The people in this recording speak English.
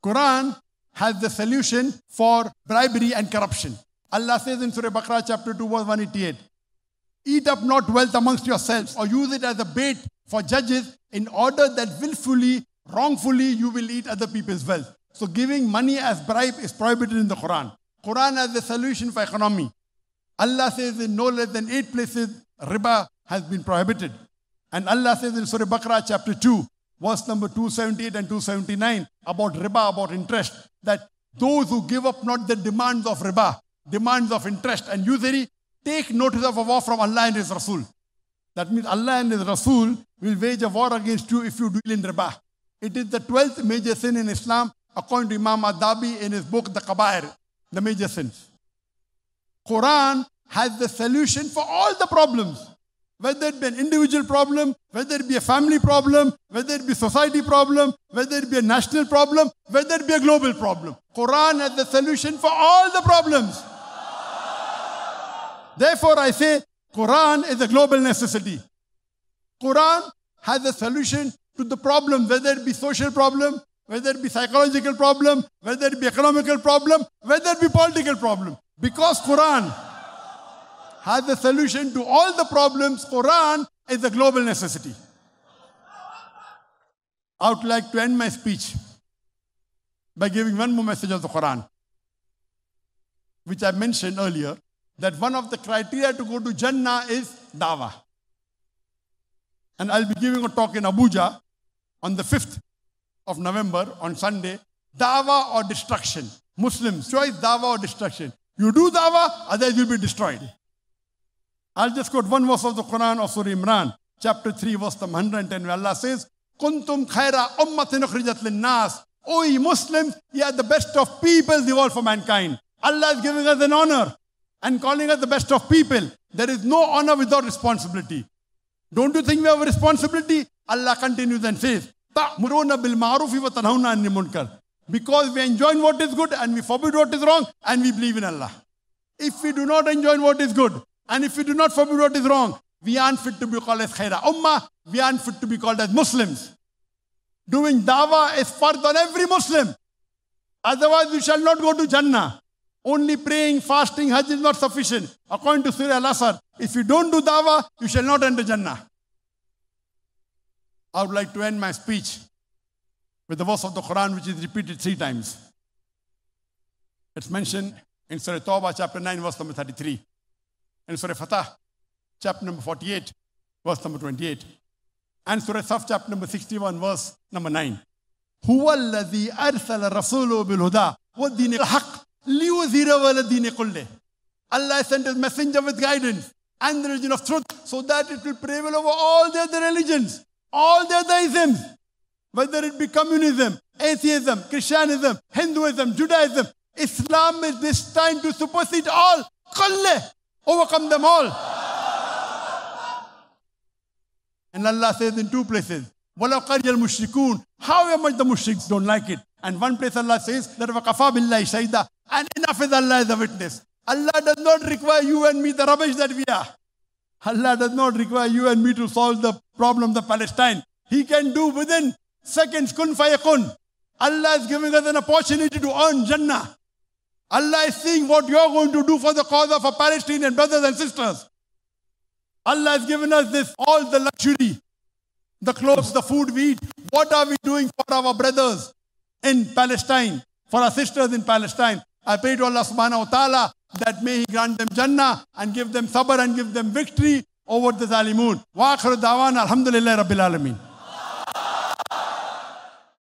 Quran has the solution for bribery and corruption. Allah says in Surah Baqarah chapter 2 verse 188, eat up not wealth amongst yourselves or use it as a bait for judges in order that willfully, wrongfully you will eat other people's wealth. So giving money as bribe is prohibited in the Quran. Quran has the solution for economy. Allah says in no less than 8 places riba has been prohibited. And Allah says in Surah Baqarah chapter 2 verse number 278 and 279 about riba, about interest, that those who give up not the demands of riba, demands of interest and usury, take notice of a war from Allah and His Rasul. That means Allah and His Rasul will wage a war against you if you deal in riba. It is the 12th major sin in Islam, according to Imam Adabi in his book, The Kabair, the major sins. Quran has the solution for all the problems. Whether it be an individual problem, whether it be a family problem, whether it be a society problem, whether it be a national problem, whether it be a global problem. Quran has the solution for all the problems. Therefore, I say Quran is a global necessity. Quran has a solution to the problem, whether it be social problem, whether it be psychological problem, whether it be economical problem, whether it be political problem. Because Quran has the solution to all the problems, Quran is a global necessity. I would like to end my speech by giving one more message of the Quran, which I mentioned earlier, that one of the criteria to go to Jannah is dawah. And I'll be giving a talk in Abuja on the 5th of November, on Sunday, dawah or destruction. Muslims, choice dawah or destruction. You do dawah, otherwise you'll be destroyed. I'll just quote one verse of the Quran of Surah Imran, chapter 3, verse 110, where Allah says, Kuntum khaira ummatin ukhrijat linnas. O ye Muslims, ye are the best of people, the all for mankind. Allah is giving us an honor and calling us the best of people. There is no honor without responsibility. Don't you think we have a responsibility? Allah continues and says, Ta'muruna bil ma'rufi wa tanhauna 'anil munkar. Because we enjoy what is good and we forbid what is wrong and we believe in Allah. If we do not enjoy what is good and if we do not forbid what is wrong, we aren't fit to be called as khaira ummah, we aren't fit to be called as Muslims. Doing dawah is fard on every Muslim. Otherwise we shall not go to Jannah. Only praying, fasting, Hajj is not sufficient. According to Surah Al-Asr, if you don't do dawah, you shall not enter Jannah. I would like to end my speech with the verse of the Quran which is repeated 3 times. It's mentioned in Surah Tawbah chapter 9 verse number 33. In Surah Fatah chapter number 48 verse number 28. And Surah Saf chapter number 61 verse number 9. Huwa alladhi arsala rasulahu bil huda wa dinil haqq liyuzhirahu ala dini kulli. Allah sent His messenger with guidance and the religion of truth so that it will prevail over all the other religions, all the other isms, whether it be communism, atheism, Christianism, Hinduism, Judaism. Islam is destined to supersede all. Kulli, overcome them all. And Allah says in 2 places, وَلَوْ قَرِيَ الْمُشْرِكُونَ, however much the mushriks don't like it. And one place Allah says that وَكَفَى بِاللَّهِ شَهِيدًا, and enough is Allah as a witness. Allah does not require you and me, the rubbish that we are. Allah does not require you and me to solve the problem of Palestine. He can do within seconds, kun fayakun. Allah is giving us an opportunity to earn Jannah. Allah is seeing what you are going to do for the cause of our Palestinian brothers and sisters. Allah has given us this, all the luxury, the clothes, the food we eat. What are we doing for our brothers in Palestine, for our sisters in Palestine? I pray to Allah subhanahu wa ta'ala that may He grant them Jannah and give them sabr and give them victory over the Zalimun. Wa akhiru da'wana alhamdulillahi rabbil alameen.